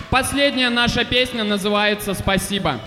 Последняя наша песня называется «Спасибо».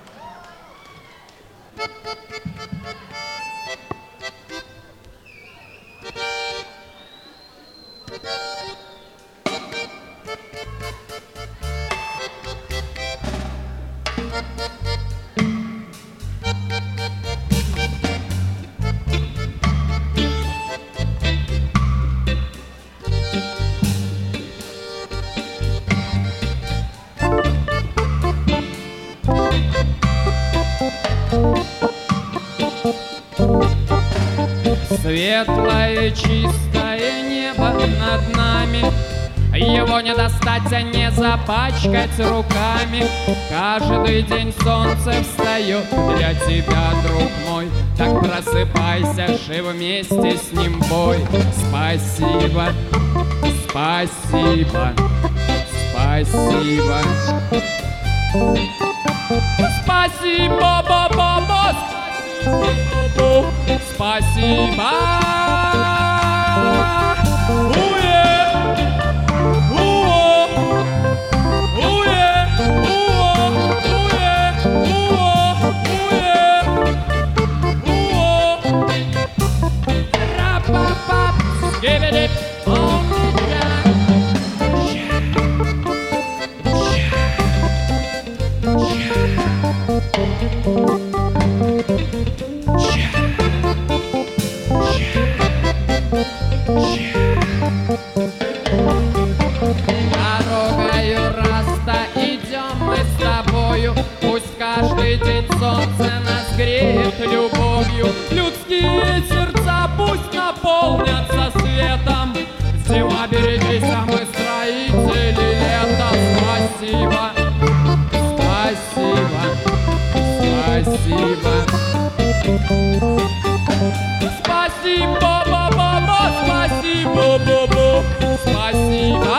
Светлое чистое небо над нами, его не достать, а не запачкать руками. Каждый день солнце встает для тебя, друг мой. Так просыпайся, ши вместе с ним бой. Спасибо, спасибо, спасибо. Спасибо, бо-бо-бо, спасибо. Дорогою раста идем мы с тобою, пусть каждый день солнце нас греет любовью. Людские сердца пусть наполнятся светом. Зима, берегись, а мы строители лета. Спасибо, спасибо, спасибо. Спасибо, бо-бо-бо, спасибо, бо-бо, спасибо.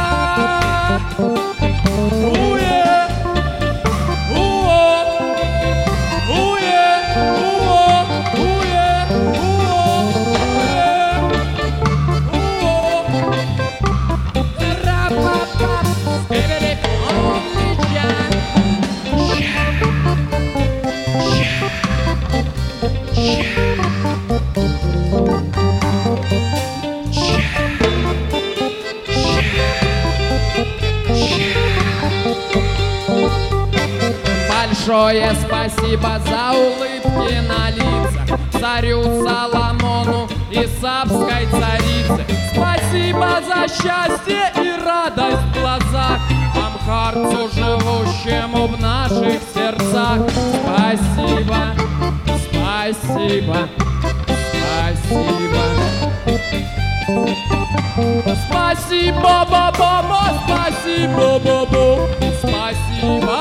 Большое спасибо за улыбки на лицах царю Соломону и Савской царице. Спасибо за счастье и радость в глазах Амхарцу, живущему в наших сердцах. Спасибо, спасибо, спасибо. Спасибо, бо-бо-бо, спасибо, бо-бо, спасибо.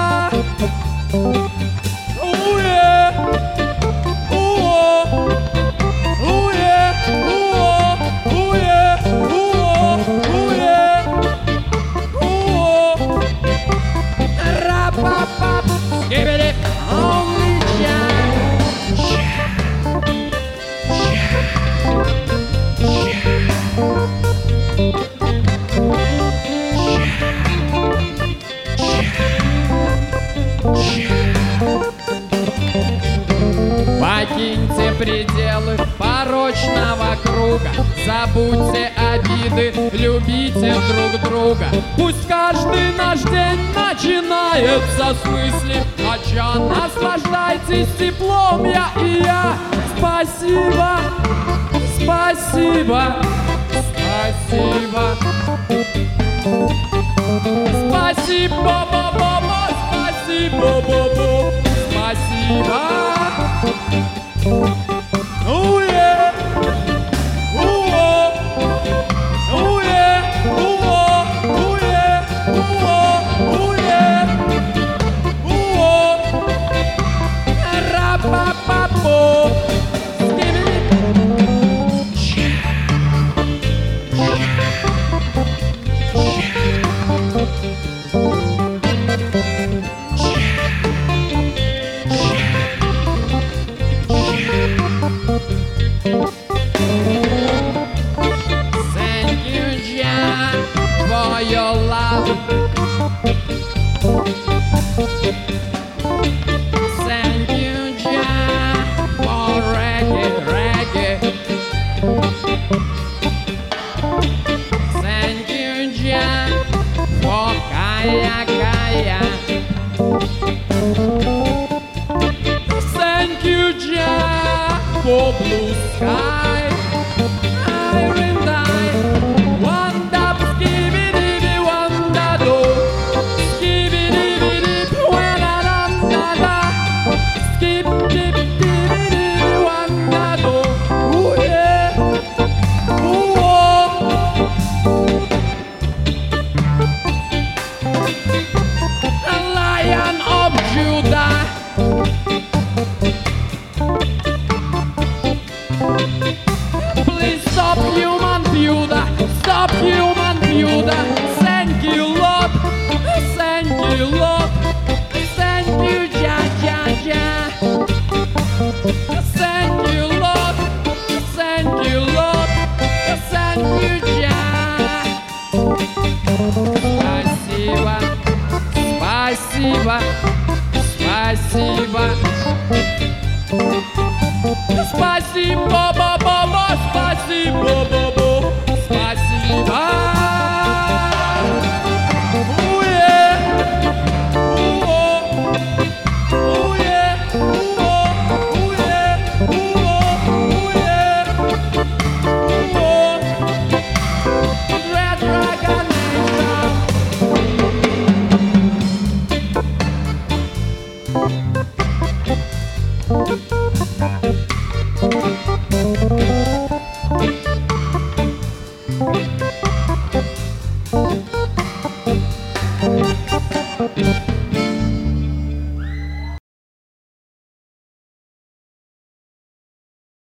Покиньте пределы порочного круга, забудьте обиды, любите друг друга. Пусть каждый наш день начинается с мысли «Ноча, наслаждайтесь теплом, я и я». Спасибо, спасибо, спасибо. Спасибо, бо-бо-бо, спасибо, бо-бо, спасибо. Спасибо, спасибо, спасибо. Спасибо, баба, спасибо, баба, спасибо. Уе, уо, уе, уо, уе, уе, уо. Red Dragon Nation.